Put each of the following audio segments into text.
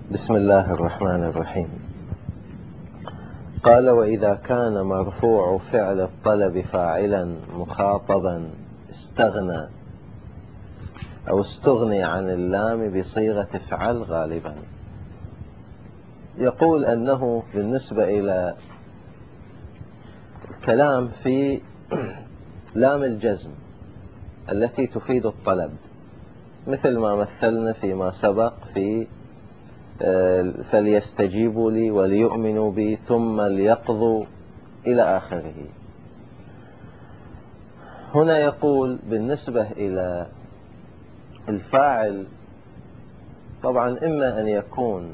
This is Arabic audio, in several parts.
بسم الله الرحمن الرحيم. قال: وإذا كان مرفوع فعل الطلب فاعلا مخاطبا استغنى أو استغني عن اللام بصيغة افعل غالبا. يقول أنه بالنسبة إلى الكلام في لام الجزم التي تفيد الطلب، مثل ما مثلنا فيما سبق في فليستجيبوا لي وليؤمنوا بي ثم ليقضوا إلى آخره. هنا يقول بالنسبة إلى الفاعل، طبعا إما أن يكون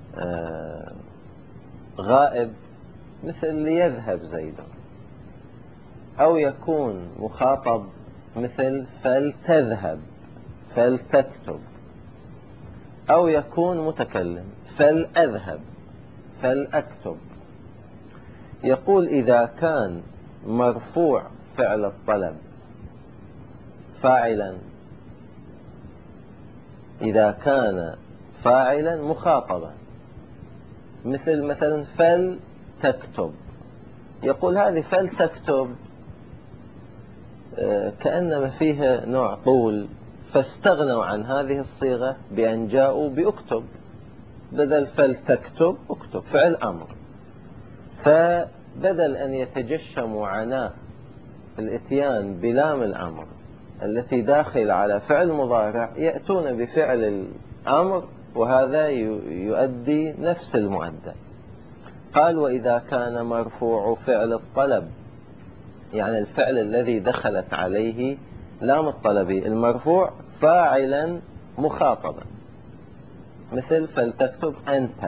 غائب مثل ليذهب زيد، أو يكون مخاطب مثل فلتذهب فلتكتب، أو يكون متكلم فلأذهب فلأكتب. يقول إذا كان مرفوع فعل الطلب فاعلا، إذا كان فاعلا مخاطبا مثلا فلتكتب، يقول هذه فلتكتب كأنما فيها نوع طول، فاستغنوا عن هذه الصيغة بأن جاءوا بأكتب، بدل فلتكتب اكتب فعل أمر. فبدل أن يتجشموا عناء الاتيان بلام الأمر التي داخل على فعل مضارع، يأتون بفعل الأمر وهذا يؤدي نفس المؤدى. قال: وإذا كان مرفوع فعل الطلب، يعني الفعل الذي دخلت عليه لام الطلب المرفوع فاعلا مخاطبا مثل فلتكتب أنت،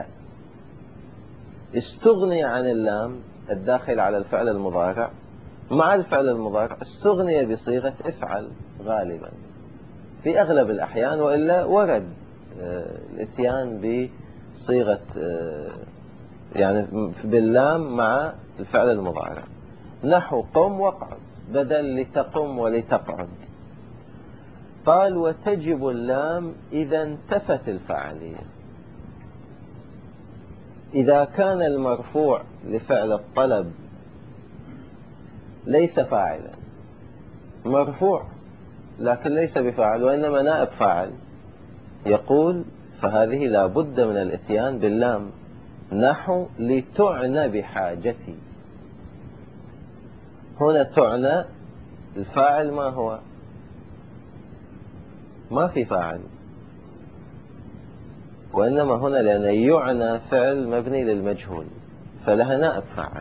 استغني عن اللام الداخل على الفعل المضارع، مع الفعل المضارع استغني بصيغة افعل غالبا في أغلب الأحيان، وإلا ورد الاتيان بصيغة يعني باللام مع الفعل المضارع، نحو قم واقعد بدل لتقم ولتقعد. قال: وتجب اللام إذا انتفت الفاعلية. إذا كان المرفوع لفعل الطلب ليس فاعلا، مرفوع لكن ليس بفاعل وإنما نائب فاعل، يقول فهذه لا بد من الاتيان باللام، نحو لتعنى بحاجتي. هنا تعنى الفاعل ما هو؟ ما في فاعل، وإنما هنا لأن يعنى فعل مبني للمجهول فلها نائب فاعل.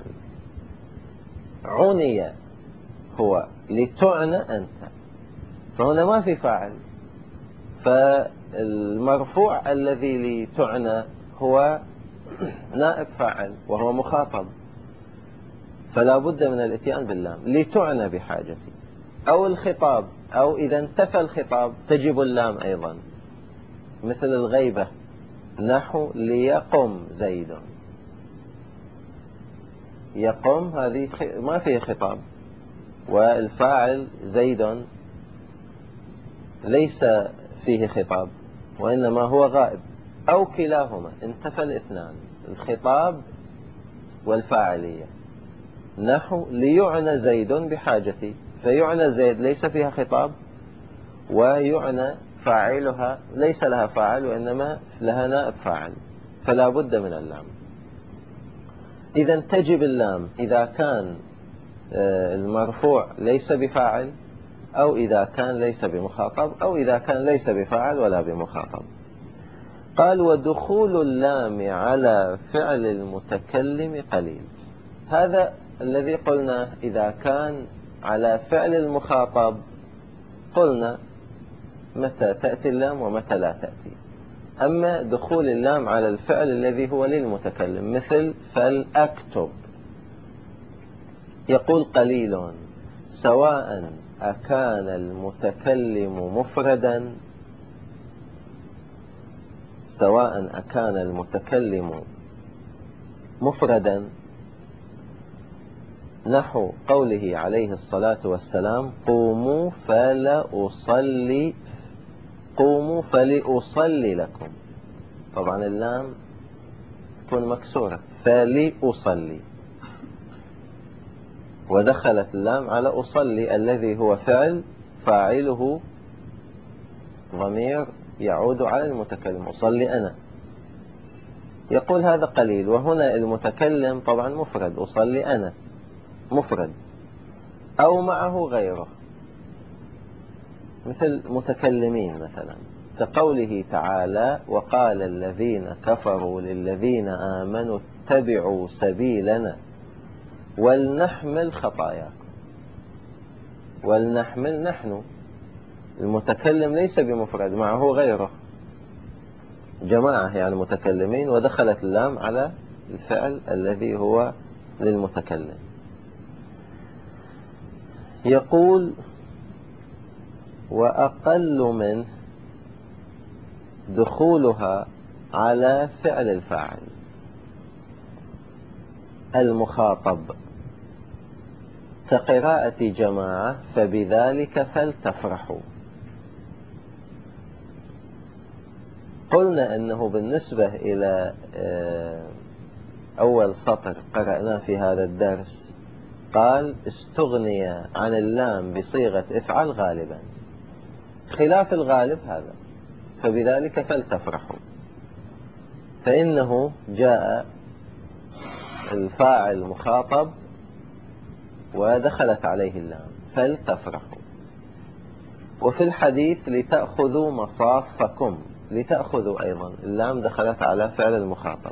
عني هو لتعنى أنت، فهنا ما في فاعل، فالمرفوع الذي لتعنى هو نائب فاعل وهو مخاطب، فلا بد من الاتيان باللام لتعنى بحاجتي. أو الخطاب، أو إذا انتفى الخطاب تجب اللام أيضا، مثل الغيبة، نحو ليقم زيد. يقم هذه ما فيه خطاب، والفاعل زيد ليس فيه خطاب وإنما هو غائب، أو كلاهما انتفى الاثنان الخطاب والفاعلية، نحو ليعنى زيد بحاجتي، فيعنى زيد ليس فيها خطاب، ويعنى فاعلها ليس لها فاعل وإنما لها نائب فاعل، فلا بد من اللام. إذا تجب اللام إذا كان المرفوع ليس بفاعل، أو إذا كان ليس بمخاطب، أو إذا كان ليس بفاعل ولا بمخاطب. قال: ودخول اللام على فعل المتكلم قليل. هذا الذي قلنا إذا كان على فعل المخاطب قلنا متى تأتي اللام ومتى لا تأتي. أما دخول اللام على الفعل الذي هو للمتكلم مثل فلأكتب، يقول قليل سواء أكان المتكلم مفردا، سواء أكان المتكلم مفردا، نحو قوله عليه الصلاة والسلام: قوموا فلأصلي، قوموا فلأصلي لكم. طبعا اللام تكون مكسورة، فلأصلي، ودخلت اللام على أصلي الذي هو فعل فاعله ضمير يعود على المتكلم، أصلي أنا. يقول هذا قليل، وهنا المتكلم طبعا مفرد، أصلي أنا مفرد، أو معه غيره مثل متكلمين مثلا، كقوله تعالى: وقال الذين كفروا للذين آمنوا اتبعوا سبيلنا ولنحمل خطاياكم. ولنحمل، نحن، المتكلم ليس بمفرد، معه غيره، جماعة يعني متكلمين، ودخلت اللام على الفعل الذي هو للمتكلم. يقول: وأقل منه دخولها على فعل الفاعل المخاطب، كقراءة جماعة فبذلك فلتفرحوا. قلنا أنه بالنسبة إلى أول سطر قرأناه في هذا الدرس، قال: استغني عن اللام بصيغة افعل غالبا، خلاف الغالب هذا، فبذلك فلتفرحوا، فإنه جاء الفاعل مخاطب ودخلت عليه اللام، فلتفرحوا. وفي الحديث: لتأخذوا مصافكم، لتأخذوا أيضا اللام دخلت على فعل المخاطب.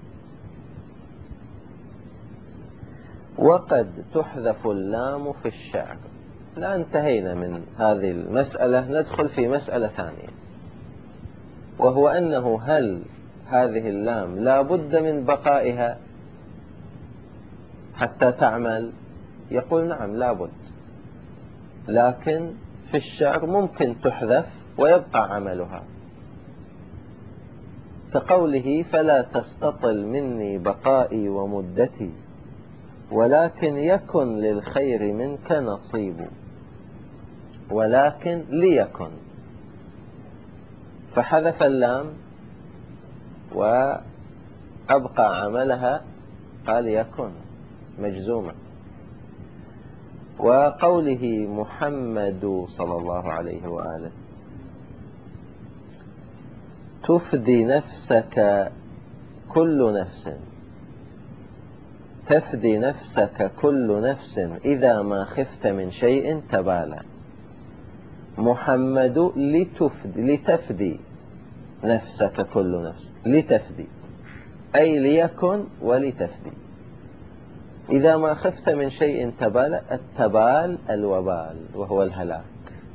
وقد تحذف اللام في الشعر. لا، انتهينا من هذه المسألة، ندخل في مسألة ثانية، وهو أنه هل هذه اللام لا بد من بقائها حتى تعمل؟ يقول: نعم لا بد، لكن في الشعر ممكن تحذف ويبقى عملها، كقوله: فلا تستطل مني بقائي ومدتي ولكن يكن للخير منك نصيب. ولكن ليكن، فحذف اللام وأبقى عملها، قال يكن مجزومة. وقوله محمد صلى الله عليه وآله: تفدي نفسك كل نفس، تفدي نفسك كل نفس إذا ما خفت من شيء تبالى. محمد لتفدي نفسك كل نفس، لتفدي أي ليكن ولتفدي. إذا ما خفت من شيء تبالى، التبال الوبال وهو الهلاك.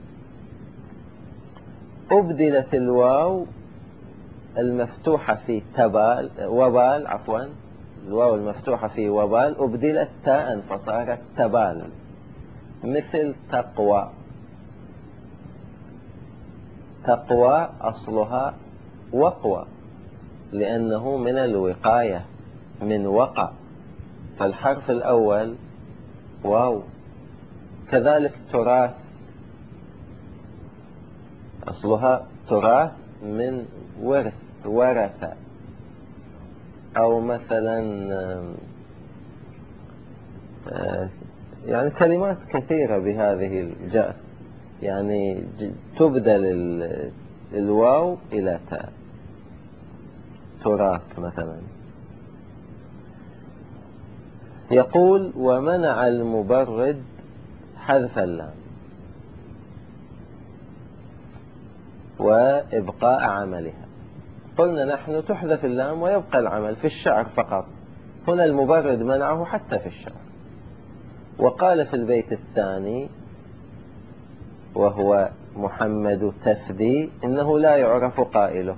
أبدلت الواو المفتوحة في تبال وبال، عفوا، الواو المفتوحة في وبال أبدلت تاء فصارت تبال، مثل تقوى. تقوى أصلها وقوى، لأنه من الوقاية، من وقع، فالحرف الأول واو. كذلك تراث، أصلها تراث من ورث، ورث. أو مثلا يعني كلمات كثيرة بهذه الجاء، يعني تبدل الواو إلى تاء، تراث مثلا. يقول: ومنع المبرد حذف اللام وإبقاء عملها. قلنا نحن تحذف اللام ويبقى العمل في الشعر فقط، هنا المبرد منعه حتى في الشعر. وقال في البيت الثاني وهو محمد تفدي: إنه لا يعرف قائله،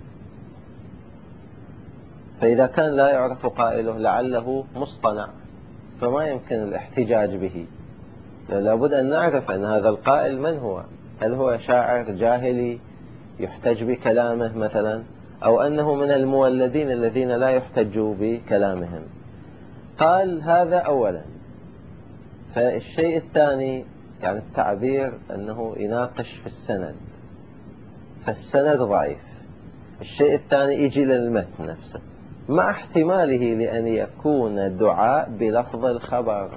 فإذا كان لا يعرف قائله لعله مصطنع، فما يمكن الاحتجاج به، لابد أن نعرف أن هذا القائل من هو، هل هو شاعر جاهلي يحتج بكلامه مثلا، أو أنه من المولدين الذين لا يحتج بكلامهم. قال هذا أولا. فالشيء الثاني يعني التعبير أنه يناقش في السند، فالسند ضعيف. الشيء الثاني يجي للمتن نفسه مع احتماله لأن يكون دعاء بلفظ الخبر.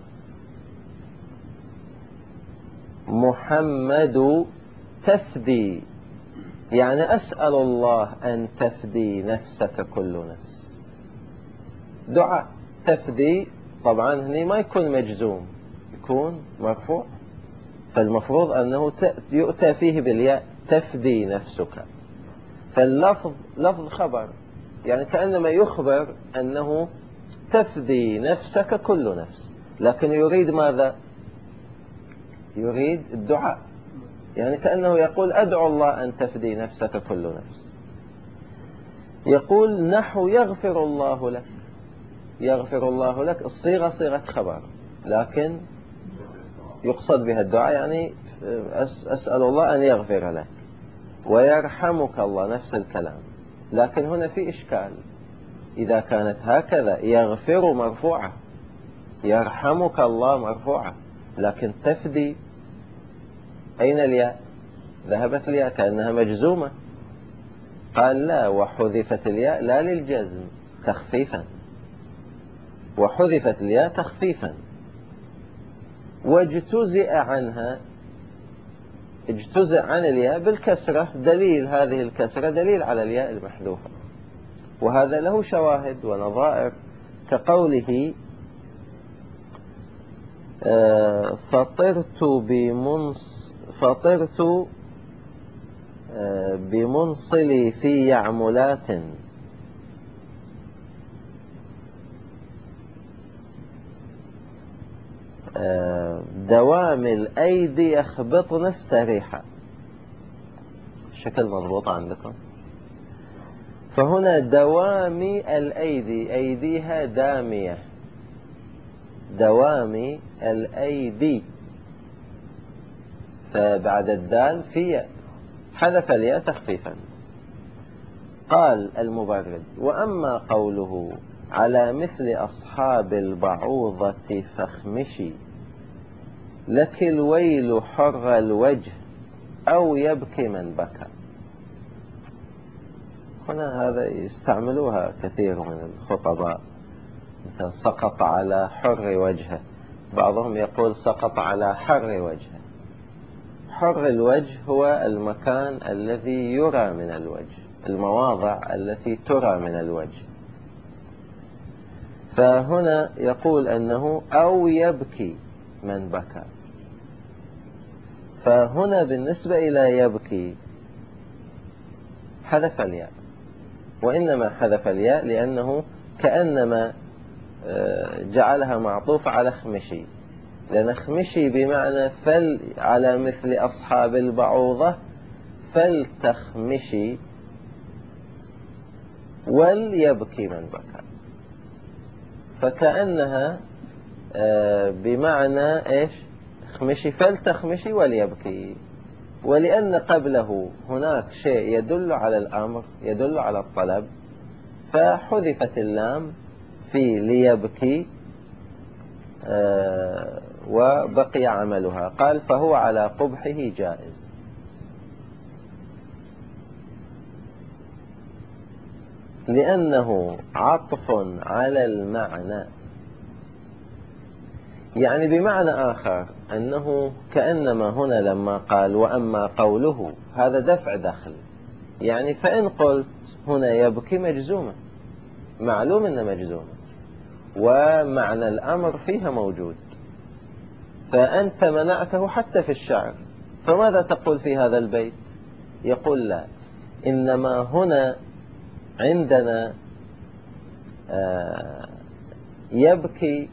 محمد تفدي، يعني أسأل الله أن تفدي نفسك كل نفس. دعاء تفدي طبعا هنا ما يكون مجزوم، يكون مرفوع، فالمفروض أنه يؤتى فيه بالياء تفدي نفسك، فاللفظ لفظ خبر، يعني كأنما يخبر أنه تفدي نفسك كل نفس، لكن يريد ماذا؟ يريد الدعاء، يعني كأنه يقول أدعو الله أن تفدي نفسك كل نفس. يقول نحو يغفر الله لك. يغفر الله لك الصيغة صيغة خبر، لكن يقصد بها الدعاء، يعني أسأل الله أن يغفر لك. ويرحمك الله نفس الكلام، لكن هنا في إشكال. إذا كانت هكذا يغفر مرفوعة، يرحمك الله مرفوعة، لكن تفدي أين الياء؟ ذهبت الياء كأنها مجزومة. قال لا، وحذفت الياء لا للجزم، تخفيفا، وحذفت الياء تخفيفا، واجتزئ عنها، اجتزئ عن الياء بالكسرة، دليل هذه الكسرة دليل على الياء المحذوفة، وهذا له شواهد ونظائر، كقوله فطرت بمنصلي في يعملات، دوام الأيدي يخبطن السريحة. الشكل مضبوط عندكم؟ فهنا دوام الأيدي، أيديها دامية، دوام الأيدي، فبعد الدال في حذف الياء تخفيفا. قال المبرد وأما قوله على مثل أصحاب البعوضة فاخمشي لك الويل حر الوجه أو يبكي من بكى، هنا هذا يستعملوها كثير من الخطباء، مثل سقط على حر وجهه، بعضهم يقول سقط على حر وجهه. حر الوجه هو المكان الذي يرى من الوجه، المواضع التي ترى من الوجه. فهنا يقول أنه أو يبكي من بكى، فهنا بالنسبة إلى يبكي حذف الياء، وإنما حذف الياء لأنه كأنما جعلها معطوف على خمشي، لأن خمشي بمعنى فل، على مثل أصحاب البعوضة فلتخمشي وليبكي من بكى، فكأنها بمعنى إيش؟ خمشي، فلتخمشي وليبكي، ولأن قبله هناك شيء يدل على الأمر، يدل على الطلب، فحذفت اللام في ليبكي وبقي عملها. قال فهو على قبحه جائز. لأنه عطف على المعنى، يعني بمعنى آخر أنه كأنما هنا لما قال وأما قوله هذا دفع دخل، يعني فإن قلت هنا يبكي مجزومة، معلوم أنه مجزومة، ومعنى الأمر فيها موجود، فأنت منعته حتى في الشعر، فماذا تقول في هذا البيت؟ يقول لا، إنما هنا عندنا يبكي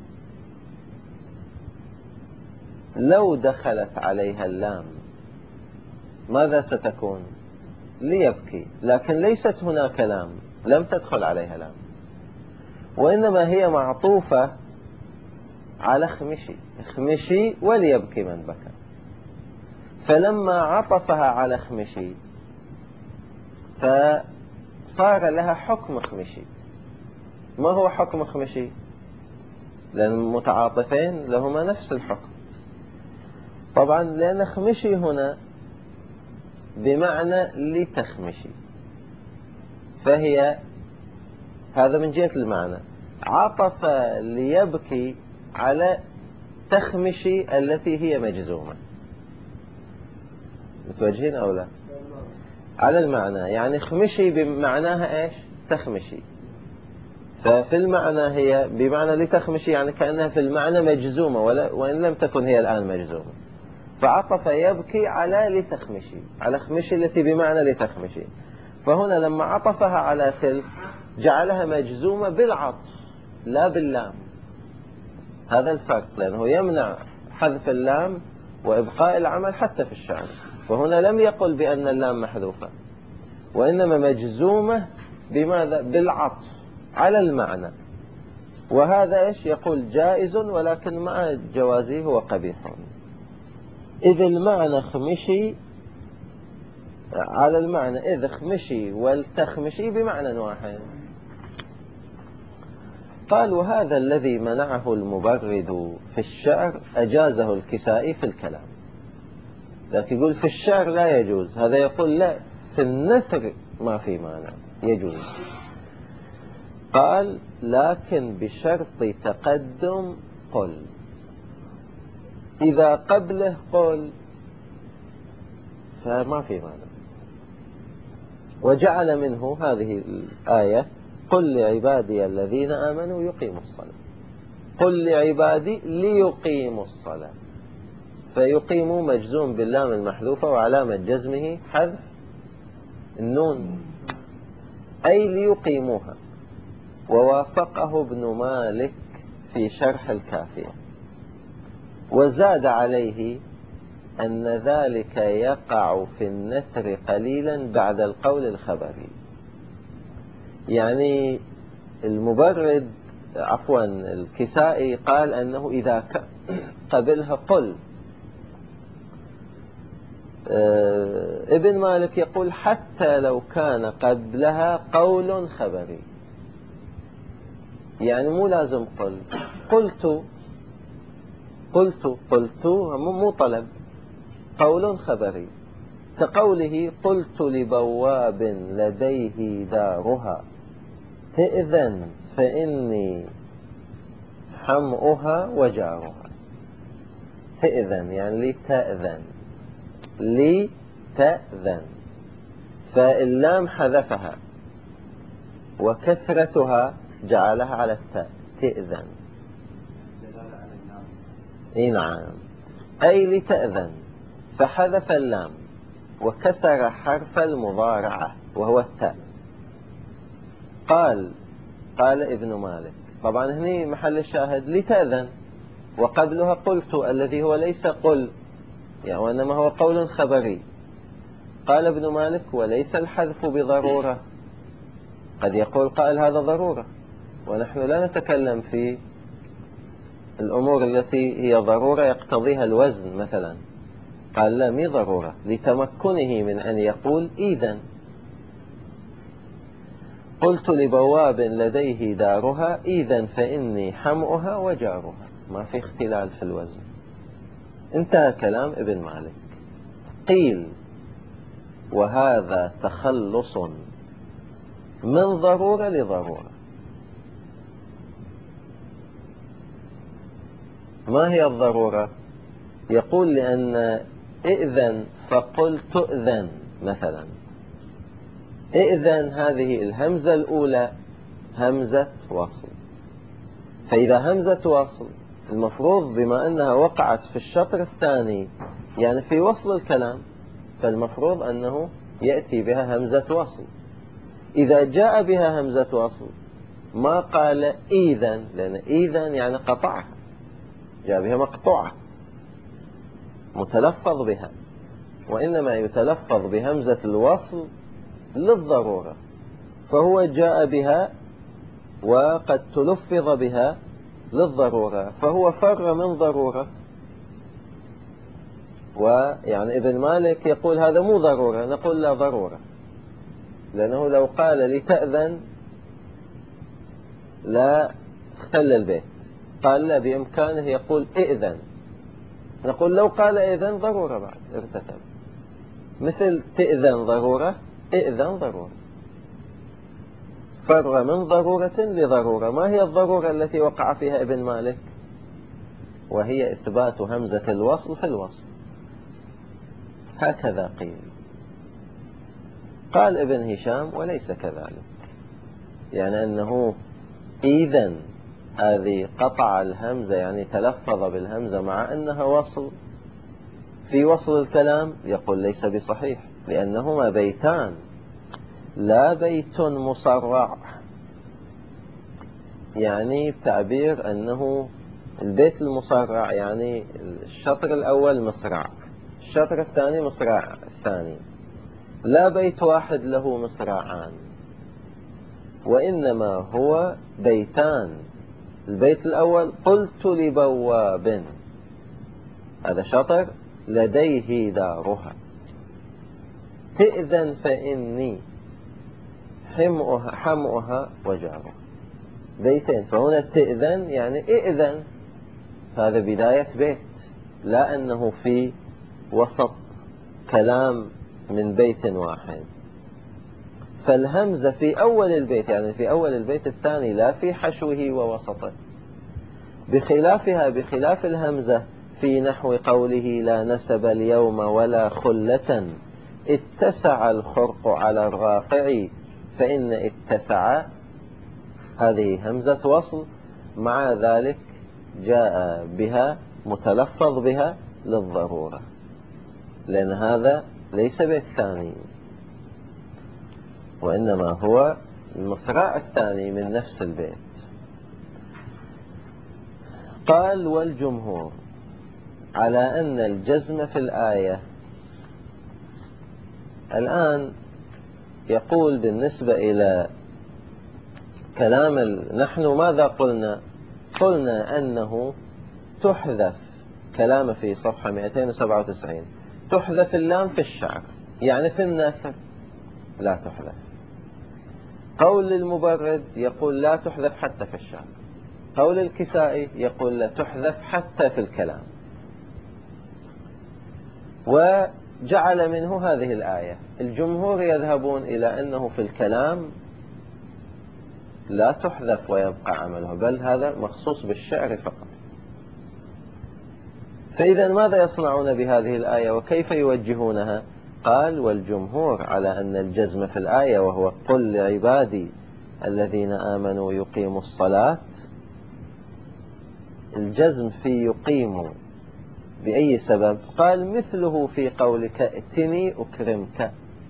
لو دخلت عليها اللام ماذا ستكون؟ ليبكي، لكن ليست هناك لام، لم تدخل عليها لام، وإنما هي معطوفة على خمشي، خمشي وليبكي من بكى، فلما عطفها على خمشي فصار لها حكم خمشي. ما هو حكم خمشي؟ لأن المتعاطفين لهما نفس الحكم طبعا، لأن خمشي هنا بمعنى لتخمشي، فهي هذا من جهة المعنى. عطف ليبكي على تخمشي التي هي مجزومة. متوجهين أو لا؟ على المعنى، يعني خمشي بمعناها إيش؟ تخمشي. ففي المعنى هي بمعنى لتخمشي، يعني كأنها في المعنى مجزومة وإن لم تكن هي الآن مجزومة. فعطف يبكي على لتخمشي، على خمشي التي بمعنى لتخمشي. فهنا لما عطفها على تلك جعلها مجزومة بالعطف لا باللام. هذا الفرق، لأنه يمنع حذف اللام وإبقاء العمل حتى في الشعر. فهنا لم يقل بأن اللام محذوفة، وإنما مجزومة بماذا؟ بالعطف على المعنى. وهذا إيش يقول؟ جائز، ولكن مع جوازه هو قبيح. إذ المعنى خمشي على المعنى، إذ خمشي والتخمشي بمعنى واحد. قال: وهذا الذي منعه المبرد في الشعر أجازه الكسائي في الكلام. لكن يقول في الشعر لا يجوز، هذا يقول لا، في النثر ما في معنى، يجوز. قال: لكن بشرط تقدم قل. إذا قبله قل فما في معنى. وجعل منه هذه الآية: قل لعبادي الذين آمنوا يقيموا الصلاة. قل لعبادي ليقيموا الصلاة. فيقيموا مجزوم باللام المحذوفة، وعلامة جزمه حذف النون، أي ليقيموها. ووافقه ابن مالك في شرح الكافية، وزاد عليه أن ذلك يقع في النثر قليلا بعد القول الخبري. يعني المبرد الكسائي قال أنه إذا قبلها قل. ابن مالك يقول حتى لو كان قبلها قول خبري، يعني مو لازم قل. قلت مو طلب، قول خبري، كقوله: قلت لبواب لديه دارها ائذن فإني حمؤها وجارها. ائذن يعني لتأذن، فاللام حذفها وكسرتها جعلها على التاء، تأذن. اي نعم، أي لتأذن، فحذف اللام وكسر حرف المضارعة وهو التاء. قال ابن مالك، طبعا هنا محل الشاهد لتأذن، وقبلها قلت الذي هو ليس قل، يعني وإنما هو قول خبري. قال ابن مالك: وليس الحذف بضرورة. قد يقول قائل هذا ضرورة، ونحن لا نتكلم في الأمور التي هي ضرورة يقتضيها الوزن مثلا. قال لا، مي ضرورة، لتمكنه من أن يقول إذن. قلت لبواب لديه دارها إذن فإني حمؤها وجارها. ما في اختلال في الوزن. انتهى كلام ابن مالك. قيل: وهذا تخلص من ضرورة لضرورة. ما هي الضرورة؟ يقول: لأن ائذن فقل تؤذن مثلا. ائذن هذه الهمزة الأولى همزة وصل، فإذا همزة وصل المفروض بما أنها وقعت في الشطر الثاني، يعني في وصل الكلام، فالمفروض أنه يأتي بها همزة وصل. إذا جاء بها همزة وصل ما قال إذن، لأن إذن يعني قطعها، جاء بها مقطوعة متلفظ بها، وإنما يتلفظ بهمزة الوصل للضرورة. فهو جاء بها وقد تلفظ بها للضرورة، فهو فر من ضرورة. ويعني ابن مالك يقول هذا مو ضرورة، نقول لا ضرورة، لأنه لو قال لتأذن لا اختل البيت. قال لا، بإمكانه يقول ائذن، نقول لو قال ائذن ضرورة بعد ارتكب، مثل تأذن ضرورة، ائذن ضرورة. فر من ضرورة لضرورة. ما هي الضرورة التي وقع فيها ابن مالك؟ وهي إثبات همزة الوصل في الوصل. هكذا قيل. قال ابن هشام وليس كذلك، يعني أنه إذن هذه قطع الهمزة، يعني تلفظ بالهمزة مع أنها وصل في وصل الكلام. يقول ليس بصحيح، لأنهما بيتان لا بيت مصرع. يعني بتعبير أنه البيت المصرع يعني الشطر الأول مصرع، الشطر الثاني مصرع الثاني. لا بيت واحد له مصرعان، وإنما هو بيتان. البيت الأول قلت لبواب، هذا شطر، لديه دارها، تئذن فإني حمؤها وجارها. بيتين، فهنا تئذن يعني ائذن، هذا بداية بيت، لا أنه في وسط كلام من بيت واحد. فالهمزة في أول البيت، يعني في أول البيت الثاني، لا في حشوه ووسطه، بخلاف الهمزة في نحو قوله لا نسب اليوم ولا خلة اتسع الخرق على الرافع، فإن اتسع هذه همزة وصل، مع ذلك جاء بها متلفظ بها للضرورة، لأن هذا ليس بيت ثاني، وإنما هو المصرع الثاني من نفس البيت. قال والجمهور على أن الجزم في الآية. الآن يقول بالنسبة إلى كلام نحن ماذا قلنا؟ قلنا أنه تحذف كلام في صفحة 297، تحذف اللام في الشعر، يعني في النثر لا تحذف. قول المبرد يقول لا تحذف حتى في الشعر. قول الكسائي يقول لا تحذف حتى في الكلام. وجعل منه هذه الآية. الجمهور يذهبون إلى أنه في الكلام لا تحذف ويبقى عمله، بل هذا مخصوص بالشعر فقط. فإذا ماذا يصنعون بهذه الآية وكيف يوجهونها؟ قال والجمهور على أن الجزم في الآية، وهو قل لعبادي الذين آمنوا يقيموا الصلاة. الجزم في يقيموا بأي سبب؟ قال مثله في قولك ائتني أكرمك،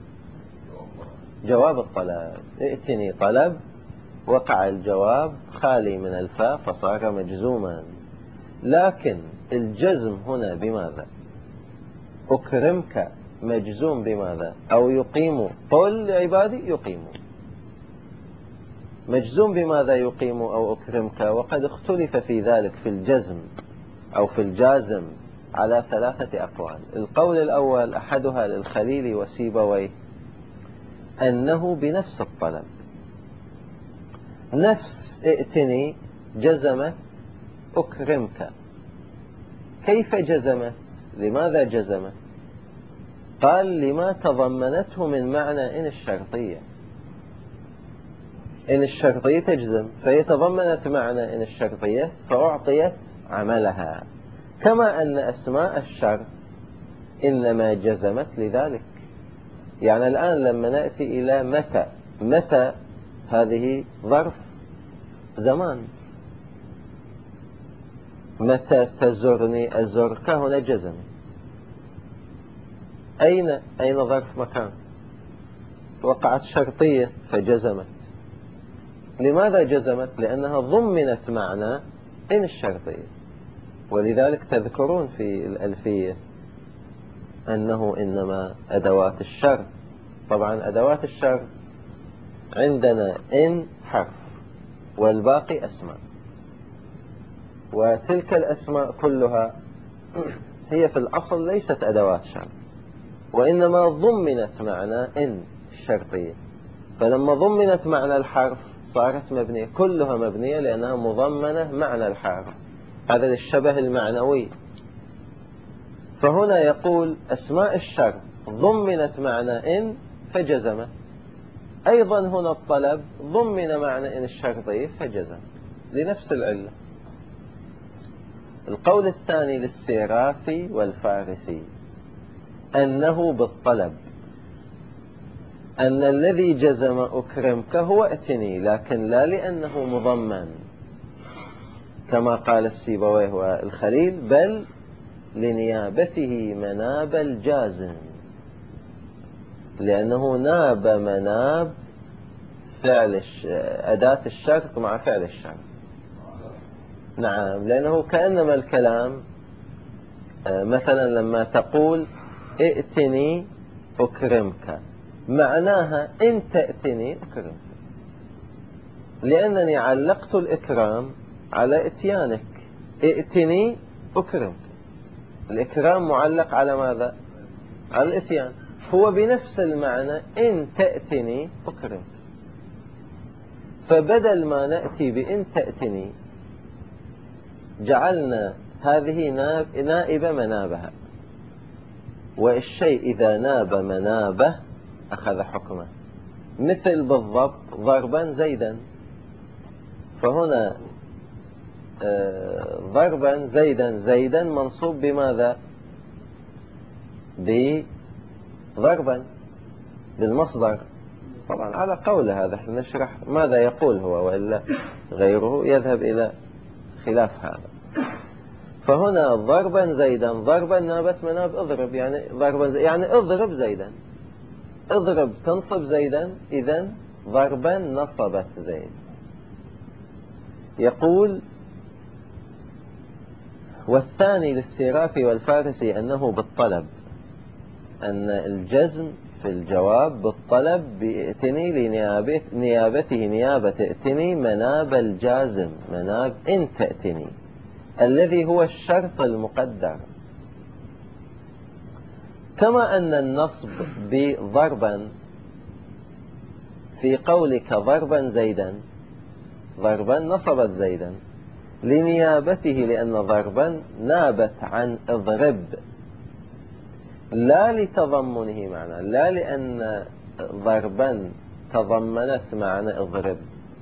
جواب الطلب. ائتني طلب، وقع الجواب خالي من الفاء فصار مجزوما. لكن الجزم هنا بماذا؟ أكرمك مجزوم بماذا؟ أو يقيم، قل لعبادي يقيموا، مجزوم بماذا يقيم أو أكرمك؟ وقد اختلف في ذلك في الجزم أو في الجازم على 3 أقوال. القول الأول أحدها للخليل وسيبويه أنه بنفس الطلب، نفس ائتني جزمت أكرمك. كيف جزمت؟ لماذا جزمت؟ قال لما تضمنته من معنى إن الشرطية. إن الشرطية تجزم، فهي تضمنت معنى إن الشرطية فأعطيت عملها، كما أن أسماء الشرط إنما جزمت لذلك. يعني الآن لما نأتي إلى متى، متى هذه ظرف زمان، متى تزرني أزرك، هنا جزم. أين ظرف مكان؟ وقعت شرطية فجزمت. لماذا جزمت؟ لأنها ضمنت معنى إن الشرطية. ولذلك تذكرون في الألفية أنه إنما أدوات الشرط، طبعا أدوات الشرط عندنا إن حرف والباقي أسماء، وتلك الأسماء كلها هي في الأصل ليست أدوات شرط، وإنما ضمنت معنى إن الشرطية. فلما ضمنت معنى الحرف صارت مبنية، كلها مبنية لأنها مضمنة معنى الحرف، هذا الشبه المعنوي. فهنا يقول أسماء الشرط ضمنت معنى إن فجزمت. أيضا هنا الطلب ضمن معنى إن الشرطي فجزم لنفس العلة. القول الثاني للسيرافي والفارسي أنه بالطلب، أن الذي جزم أكرمك هو ائتني، لكن لا لأنه مضمن كما قال السيبويه والخليل، بل لنيابته مناب الجازم، لأنه ناب مناب فعل أداة الشرط مع فعل الشرط. نعم، لأنه كأنما الكلام مثلا لما تقول ائتني أكرمك، معناها إن تأتني أكرمك، لأنني علقت الإكرام على إتيانك. ائتني أكرمك، الإكرام معلق على ماذا؟ على الإتيان. هو بنفس المعنى إن تأتني أكرمك، فبدل ما نأتي بإن تأتني جعلنا هذه نائبة منابها، والشيء إذا ناب منابه أخذ حكمه. مثل بالضبط ضربا زيدا، فهنا ضربا زيدا، زيدا منصوب بماذا؟ بضربا بالمصدر. طبعا على قول هذا احنا نشرح ماذا يقول هو، وإلا غيره يذهب إلى خلاف هذا. فهنا ضربا زيدا، ضربا نابت مناب اضرب، يعني ضربا يعني اضرب زيدا، اضرب تنصب زيدا، إذن ضربا نصبت زيد. يقول والثاني للسيرافي والفارسي أنه بالطلب، أن الجزم في الجواب بالطلب بائتني لنيابته نيابة ائتني مناب الجازم، مناب إن تأتني، الذي هو الشرط المقدر. كما أن النصب بضربا في قولك ضربا زيدا، ضربا نصبت زيدا لنيابته، لأن ضربا نابت عن اضرب، لا لتضمنه معنى، لا لأن ضربا تضمنت معنى اضرب.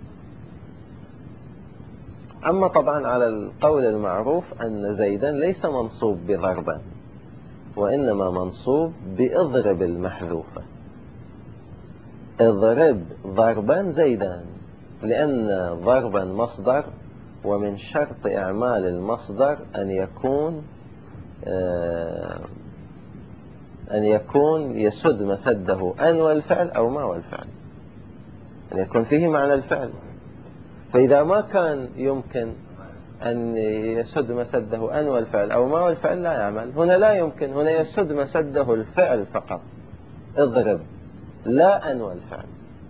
أما طبعا على القول المعروف أن زيدا ليس منصوب بضربا، وإنما منصوب بإضرب المحذوفة، اضرب ضربا زيدا، لأن ضربا مصدر، ومن شرط إعمال المصدر أن يكون يسد مسده أن والفعل أو ما والفعل، أن يكون فيه معنى الفعل. فإذا ما كان يمكن أن يسد مسده أن والفعل أو ما والفعل لا يعمل. هنا لا يمكن، هنا يسد مسده الفعل فقط، اضرب، لا أن والفعل.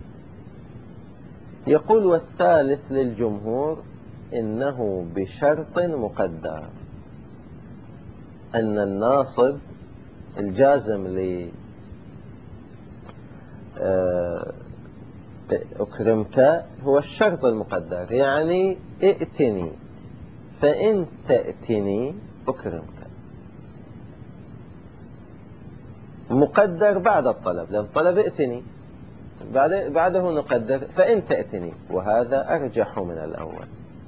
يقول والثالث للجمهور إنه بشرط مقدر، أن الناصب الجازم أكرمك هو الشرط المقدر، يعني ائتني، فإن تأتني أكرمك، مقدر بعد الطلب، لأن الطلب ائتني، بعده نقدر فإن تأتني، وهذا أرجح من الأول.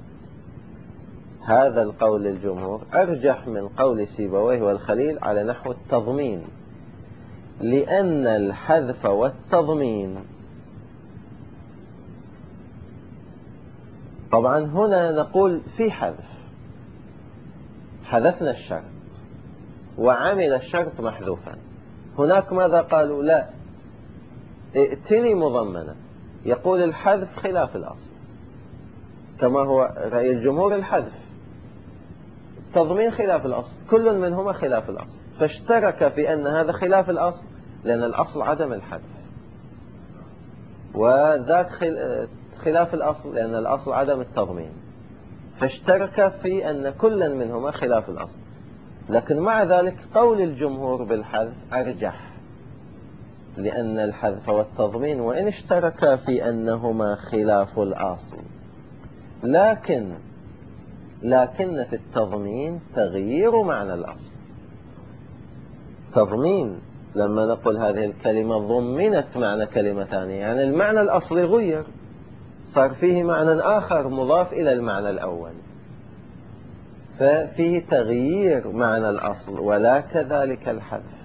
هذا القول للجمهور أرجح من قول سيبويه والخليل على نحو التضمين، لأن الحذف والتضمين، طبعا هنا نقول في حذف، حذفنا الشرط وعمل الشرط محذوفا. هناك ماذا قالوا؟ لا، ائتني مضمنة، يقول الحذف خلاف الأصل، كما هو رأي الجمهور الحذف، تضمين خلاف الأصل، كل منهما خلاف الأصل، فاشترك في أن هذا خلاف الأصل، لأن الأصل عدم الحذف، وذاك خلاف الأصل لأن الأصل عدم التضمين، فاشترك في أن كل منهما خلاف الأصل. لكن مع ذلك قول الجمهور بالحذف أرجح، لأن الحذف والتضمين وإن اشتركا في أنهما خلاف الأصل، لكن في التضمين تغيير معنى الأصل. تضمين لما نقول هذه الكلمة ضمنت معنى كلمة ثانية، يعني المعنى الأصلي غير، صار فيه معنى آخر مضاف إلى المعنى الأول، ففيه تغيير معنى الأصل. ولا كذلك الحذف،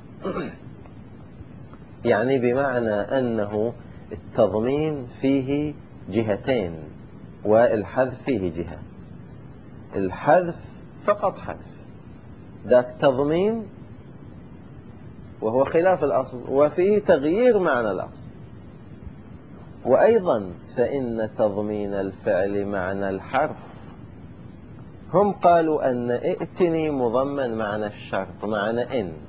يعني بمعنى أنه التضمين فيه جهتين والحذف فيه جهة. الحذف فقط حذف، ذاك تضمين وهو خلاف الأصل وفيه تغيير معنى الأصل. وأيضا فإن تضمين الفعل معنى الحرف، هم قالوا أن ائتني مضمن معنى الشرط معنى إن،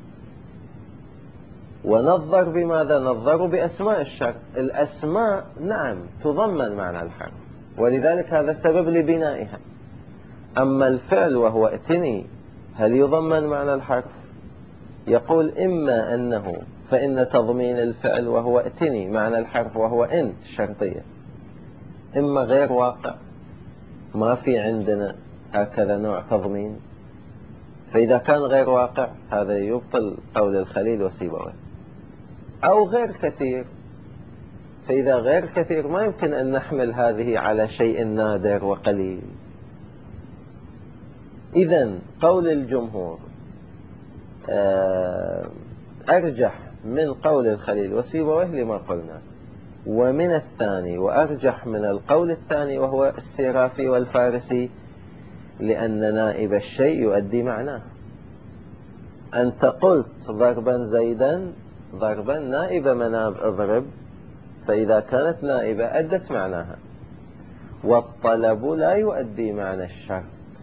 ونظر بماذا؟ نظروا بأسماء الشرط. الأسماء نعم تضمن معنى الحرف، ولذلك هذا سبب لبنائها. أما الفعل وهو ائتني هل يضمن معنى الحرف؟ يقول إما أنه فإن تضمين الفعل وهو ائتني معنى الحرف وهو إن الشرطية، إما غير واقع، ما في عندنا هكذا نوع تضمين، فإذا كان غير واقع هذا يبطل قول الخليل وسيبويه. أو غير كثير، فإذا غير كثير ما يمكن أن نحمل هذه على شيء نادر وقليل. إذن قول الجمهور أرجح من قول الخليل وسيبويه لما قلنا، ومن الثاني وأرجح من القول الثاني وهو السيرافي والفارسي، لأن نائب الشيء يؤدي معناه. أنت قلت ضربا زيدا، ضربا نائب مناب اضرب، فإذا كانت نائبة أدت معناها. والطلب لا يؤدي معنى الشرط.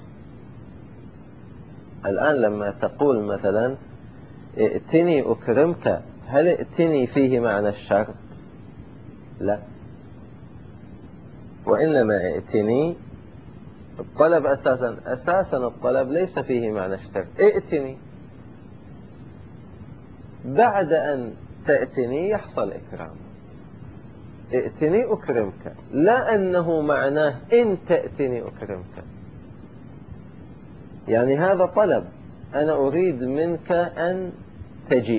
الآن لما تقول مثلا ائتني أكرمك، هل ائتني فيه معنى الشرط؟ لا، وإنما ائتني الطلب أساسا الطلب ليس فيه معنى الشرط. ائتني، بعد أن تأتني يحصل إكرام. ائتني أكرمك، لا أنه معناه إن تأتني أكرمك، يعني هذا طلب، أنا أريد منك أن تجيء،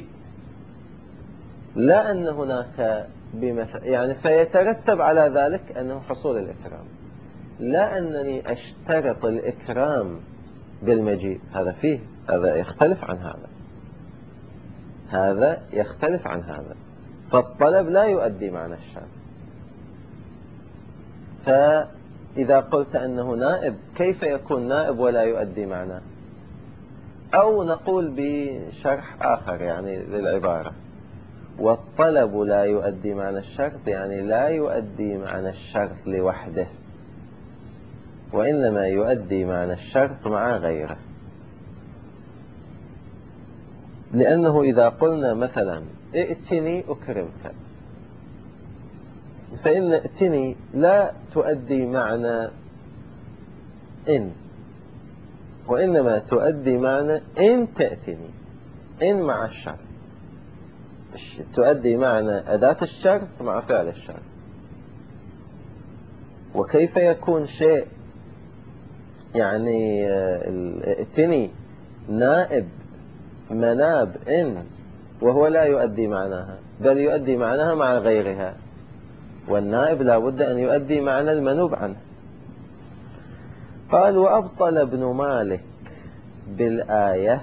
لا أن هناك يعني فيترتب على ذلك أنه حصول الإكرام، لا أنني أشترط الإكرام بالمجيء. هذا يختلف عن هذا يختلف عن هذا. فالطلب لا يؤدي معنى الشرط. فإذا قلت أنه نائب، كيف يكون نائب ولا يؤدي معناه؟ أو نقول بشرح آخر يعني للعبارة، والطلب لا يؤدي معنى الشرط، يعني لا يؤدي معنى الشرط لوحده، وإنما يؤدي معنى الشرط مع غيره. لأنه إذا قلنا مثلا ائتني أكرمك، فإن ائتني لا تؤدي معنى إن، وإنما تؤدي معنى إن تأتني، إن مع الشرط، تؤدي معنى أداة الشرط مع فعل الشرط. وكيف يكون شيء يعني ائتني نائب مناب إن وهو لا يؤدي معناها، بل يؤدي معناها مع غيرها، والنائب لا بد أن يؤدي معنى المنوب عنه. قال وأبطل ابن مالك بالآية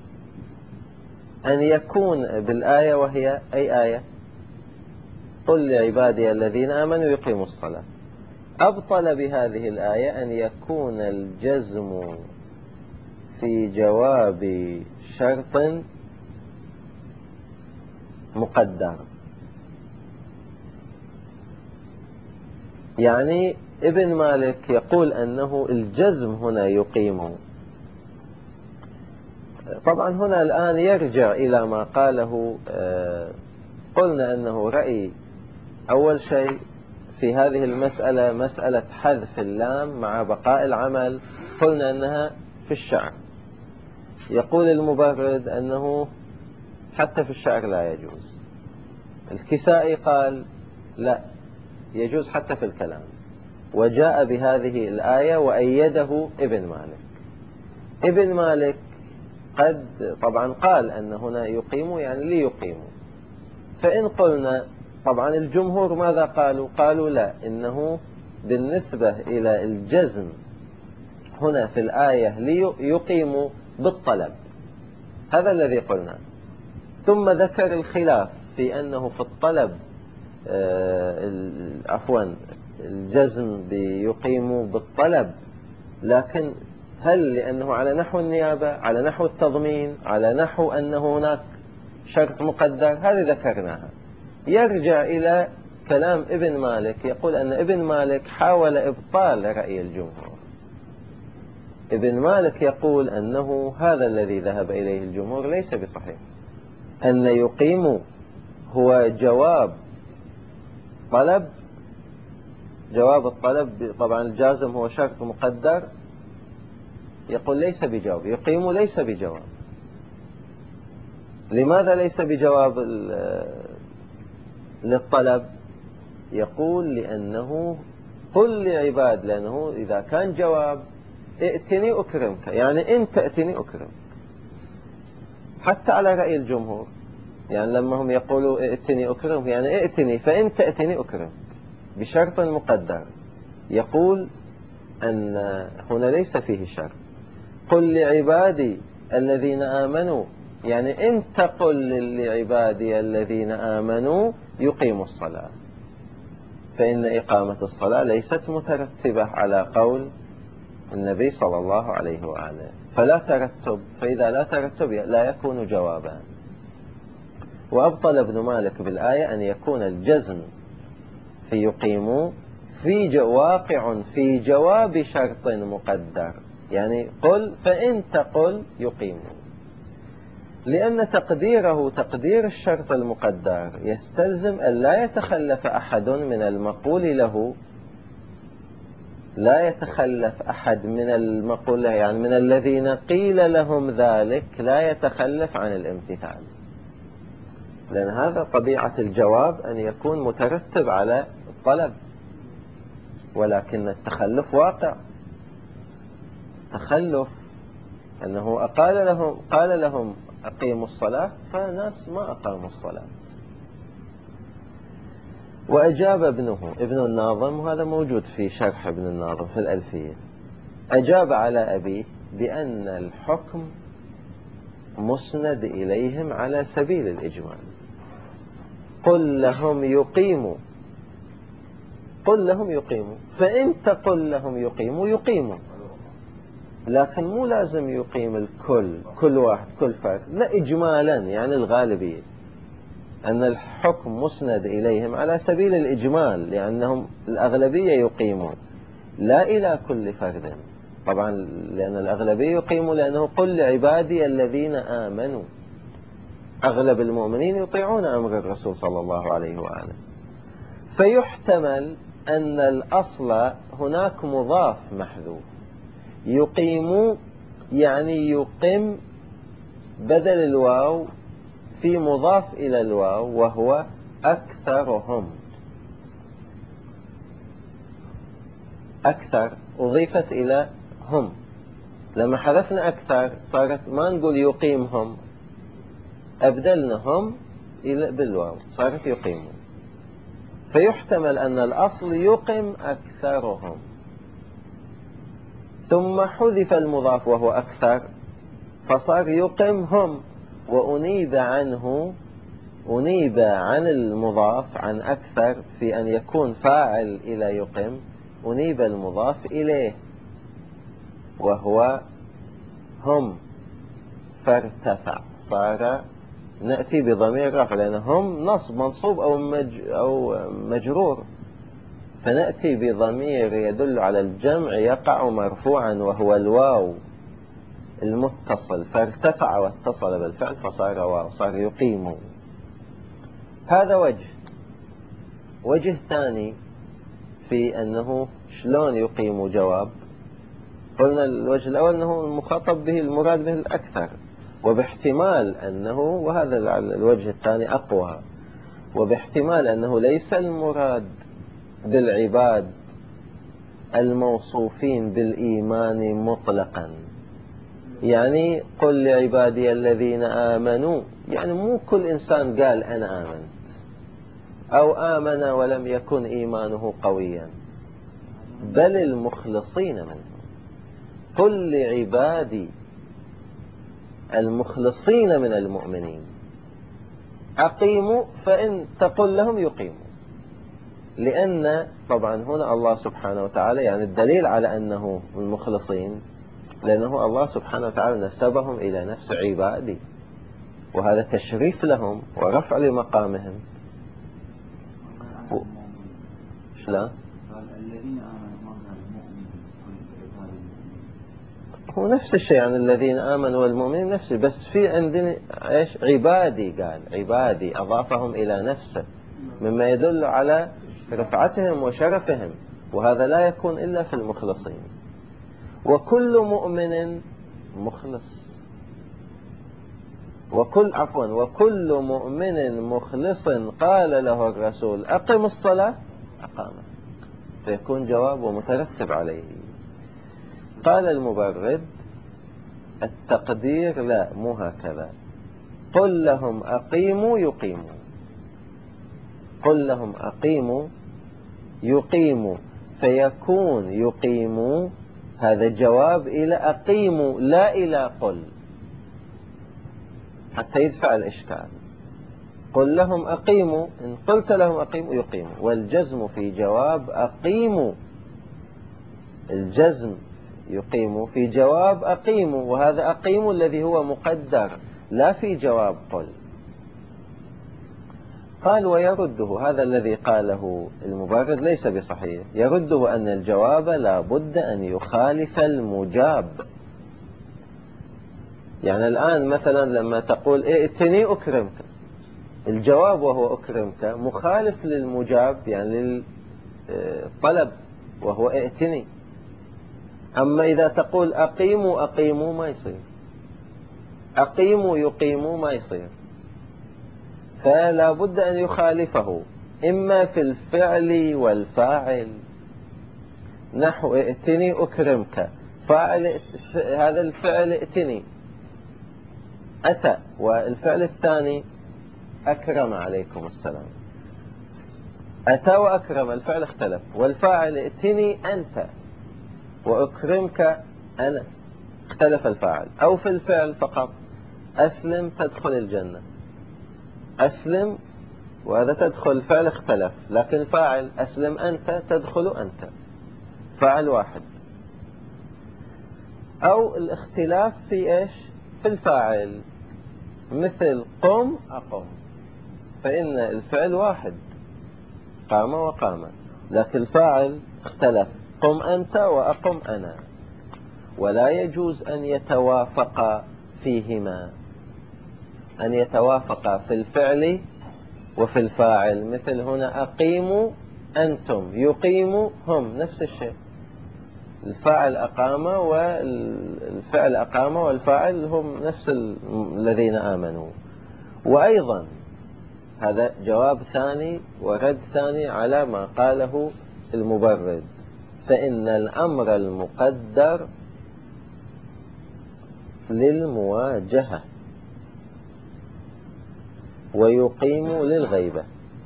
أن يكون بالآية، وهي أي آية؟ قل لعبادي الذين آمنوا يقيموا الصلاة. أبطل بهذه الآية أن يكون الجزم في جواب شرط مقدر. يعني ابن مالك يقول أنه الجزم هنا يقيم. طبعا هنا الآن يرجع إلى ما قاله. قلنا أنه رأي أول شيء في هذه المسألة، مسألة حذف اللام مع بقاء العمل، قلنا أنها في الشعر. يقول المبرد أنه حتى في الشعر لا يجوز. الكسائي قال لا، يجوز حتى في الكلام، وجاء بهذه الآية وأيده ابن مالك. ابن مالك قد طبعا قال أن هنا يقيم يعني ليقيم. فإن قلنا طبعا الجمهور ماذا قالوا؟ قالوا لا، إنه بالنسبة إلى الجزم هنا في الآية ليقيم بالطلب، هذا الذي قلنا. ثم ذكر الخلاف في أنه في الطلب عفوا الجزم بيقيم بالطلب، لكن هل لأنه على نحو النيابة، على نحو التضمين، على نحو أنه هناك شرط مقدر؟ هذه ذكرناها. يرجع إلى كلام ابن مالك، يقول أن ابن مالك حاول إبطال رأي الجمهور. ابن مالك يقول أنه هذا الذي ذهب إليه الجمهور ليس بصحيح، أن يقيم هو جواب طلب، جواب الطلب طبعا الجازم هو شرط مقدر، يقول ليس بجواب، يقيم ليس بجواب. لماذا ليس بجواب للطلب؟ يقول لأنه قل لعباد، لأنه إذا كان جواب ائتني أكرمك، يعني إن تأتني أكرمك، حتى على رأي الجمهور. يعني لما هم يقولوا ائتني أكرمك يعني ائتني، فإن تأتني أكرمك بشرط مقدر. يقول أن هنا ليس فيه شرط. قل لعبادي الذين آمنوا، يعني إن تقل لعبادي الذين آمنوا يقيموا الصلاة، فإن إقامة الصلاة ليست مترتبة على قول النبي صلى الله عليه وآله، فلا ترتب، فإذا لا ترتب لا يكون جوابا. وأبطل ابن مالك بالآية أن يكون الجزم في يقيموا في واقع في جواب شرط مقدر، يعني قل، فإن تقل يقيموا، لأن تقديره تقدير الشرط المقدر يستلزم أن لا يتخلف أحد من المقول له، لا يتخلف أحد من المقول له، يعني من الذين قيل لهم ذلك لا يتخلف عن الامتثال، لأن هذا طبيعة الجواب أن يكون مترتب على الطلب، ولكن التخلف واقع. تخلف أنه قال لهم أقيموا الصلاة، فناس ما أقاموا الصلاة. وأجاب ابن الناظم، وهذا موجود في شرح ابن الناظم في الألفية، أجاب على أبيه بأن الحكم مسند إليهم على سبيل الإجمال. قل لهم يقيموا، قل لهم يقيموا، فإن تقل لهم يقيموا يقيموا، لكن مو لازم يقيم الكل، كل واحد كل فرد، لا، إجمالا، يعني الغالبية، أن الحكم مسند إليهم على سبيل الإجمال، لأنهم الأغلبية يقيمون، لا إلى كل فرد. طبعا لأن الأغلبية يقيمون، لأنه قل لعبادي الذين آمنوا، أغلب المؤمنين يطيعون أمر الرسول صلى الله عليه وآله. فيحتمل أن الأصل هناك مضاف محذوف، يقيم يعني يقم بدل الواو في مضاف إلى الواو، وهو أكثرهم. أكثر أضيفت إلى هم، لما حذفنا أكثر صارت ما نقول يقيمهم، أبدلنهم بالواو صارت يقيمون. فيحتمل أن الأصل يقم أكثرهم، ثم حذف المضاف وهو أكثر فصار يقمهم، وأنيب عن المضاف عن أكثر في أن يكون فاعل إلى يقم، أنيب المضاف إليه وهو هم، فارتفع، صار نأتي بضمير رفع، لأن هم نصب منصوب أو مجرور، فنأتي بضمير يدل على الجمع يقع مرفوعا وهو الواو المتصل، فارتفع واتصل بالفعل فصار واو، صار يقيم. هذا وجه ثاني في أنه شلون يقيم جواب. قلنا الوجه الأول أنه المخاطب به المراد به الأكثر، وباحتمال أنه، وهذا الوجه الثاني أقوى، وباحتمال أنه ليس المراد بالعباد الموصوفين بالإيمان مطلقا، يعني قل لعبادي الذين آمنوا، يعني مو كل إنسان قال أنا آمنت أو آمن ولم يكن إيمانه قويا، بل المخلصين منهم. قل لعبادي المخلصين من المؤمنين أقيموا، فإن تقل لهم يقيموا. لأن طبعا هنا الله سبحانه وتعالى، يعني الدليل على أنه المخلصين لأنه الله سبحانه وتعالى نسبهم إلى نفس عبادي، وهذا تشريف لهم ورفع لمقامهم. شلون؟ هو نفس الشيء، يعني الذين آمنوا والمؤمنين نفسه، بس في عندنا إيش؟ عبادي، قال عبادي، أضافهم إلى نفسه، مما يدل على رفعتهم وشرفهم، وهذا لا يكون إلا في المخلصين. وكل مؤمن مخلص، وكل مؤمن مخلص قال له الرسول أقم الصلاة أقامه، فيكون جواب ومترتب عليه. قال المبرد التقدير لا، مو هكذا. قل لهم أقيموا يقيموا، قل لهم أقيموا يقيموا، فيكون يقيموا هذا جواب إلى أقيموا لا إلى قل، حتى يدفع الإشكال. قل لهم أقيموا، إن قلت لهم أقيموا يقيموا، والجزم في جواب أقيموا، الجزم يقيموا في جواب أقيموا، وهذا أقيموا الذي هو مقدر لا في جواب قل. قال ويرده، هذا الذي قاله المبرد ليس بصحيح، يرده أن الجواب لا بد أن يخالف المجاب. يعني الآن مثلا لما تقول ائتني أكرمك، الجواب وهو أكرمك مخالف للمجاب، يعني للطلب وهو ائتني. أما إذا تقول أقيموا أقيموا ما يصير، أقيموا يقيموا ما يصير، فلا بد أن يخالفه إما في الفعل والفاعل، نحو ائتني أكرمك، فاعل هذا الفعل ائتني أتى، والفعل الثاني أكرم عليكم السلام، أتى وأكرم الفعل اختلف، والفاعل ائتني أنت وأكرمك أنا، اختلف الفاعل. أو في الفعل فقط، أسلم تدخل الجنة، أسلم وهذا تدخل، الفعل اختلف، لكن فاعل أسلم أنت تدخل أنت، فاعل واحد. أو الاختلاف في إيش؟ في الفاعل، مثل قم أقم، فإن الفعل واحد قام وقام، لكن الفاعل اختلف، قم أنت وأقم أنا، ولا يجوز أن يتوافق فيهما، أن يتوافق في الفعل وفي الفاعل. مثل هنا أقيموا أنتم، يقيموا هم، نفس الشيء، الفاعل أقام والفعل أقام، والفاعل هم نفس الذين آمنوا. وأيضا هذا جواب ثاني ورد ثاني على ما قاله المبرد، فإن الأمر المقدر للمواجهة ويقيم للغيبة.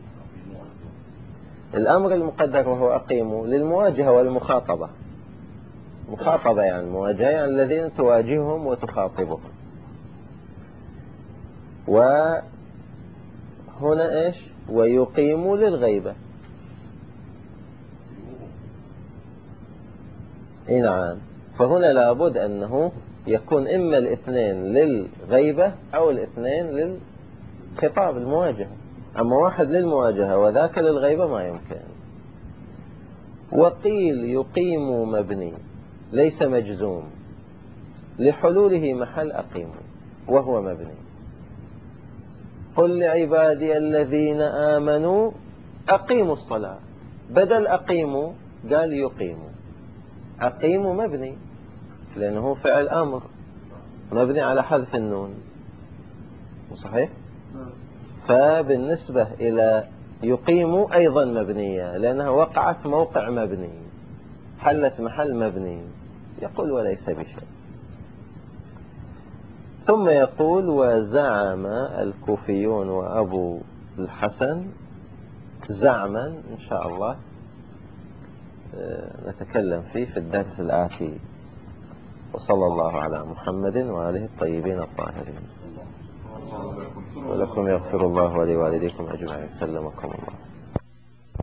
الأمر المقدر وهو أقيم للمواجهة والمخاطبة، مخاطبة يعني مواجهة، يعني الذين تواجههم وتخاطبهم. وهنا إيش؟ ويقيم للغيبة. نعم، فهنا لابد أنه يكون إما الاثنين للغيبة أو الاثنين للخطاب المواجهة، أما واحد للمواجهة وذاك للغيبة ما يمكن. وقيل يقيم مبني ليس مجزوم، لحلوله محل أقيم وهو مبني. قل لعبادي الذين آمنوا أقيموا الصلاة، بدل أقيموا قال يقيموا، أقيموا مبني لأنه فعل أمر مبني على حذف النون، صحيح؟ فبالنسبة إلى يقيم أيضا مبنية لأنها وقعت موقع مبني، حلت محل مبني. يقول وليس بشيء. ثم يقول: وزعم الكوفيون وأبو الحسن زعما إن شاء الله نتكلم فيه في الدرس الآتي. وصلى الله على محمد وآله الطيبين الطاهرين. ولكم يغفر الله ولوالديكم أجمعين. سلمكم الله.